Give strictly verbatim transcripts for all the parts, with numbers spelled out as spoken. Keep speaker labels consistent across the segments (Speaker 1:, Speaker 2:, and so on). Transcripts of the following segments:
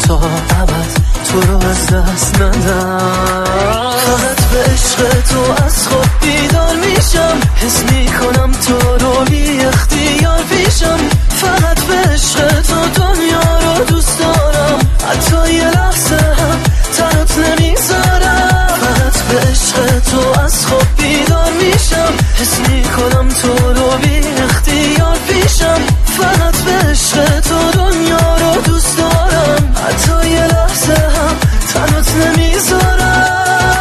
Speaker 1: تا ابد تو رو از دست ندم. فقط به عشق تو از خواب بیدار میشم، حس میکنم تو رو بی اختیار پیشم. فقط به عشق تو دنیا رو دوست دارم، حتی یه لحظه هم تنت نمیذارم. فقط به عشق تو از خواب بیدار میشم، حس میکنم تو رو بی اختیار پیشم. فقط به عشق تو دنیا رو دوست دارم، حتی یه لحظه هم تنت نمیذارم.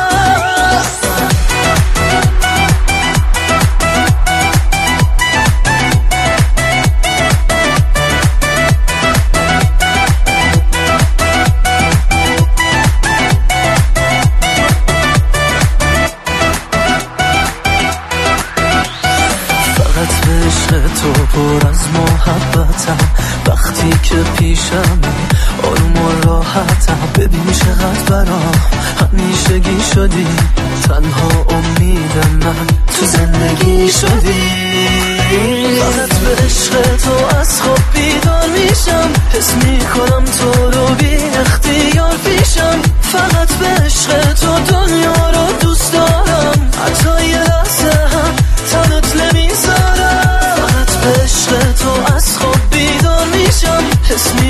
Speaker 1: تو پر از محبتم، وقتی که پیشم آروم و راحتم. ببین چقدر برام همیشگی شدی، تنها امید من تو زندگی شدی. فقط به عشق تو از خواب بیدار میشم، حس میکنم تو رو بی اختیار پیشم. فقط به عشق تو دنیا رو دوست دارم، حتی یه لحظه هم تنت نمیذارم. به عشق تو از خواب بیدار میشم، حس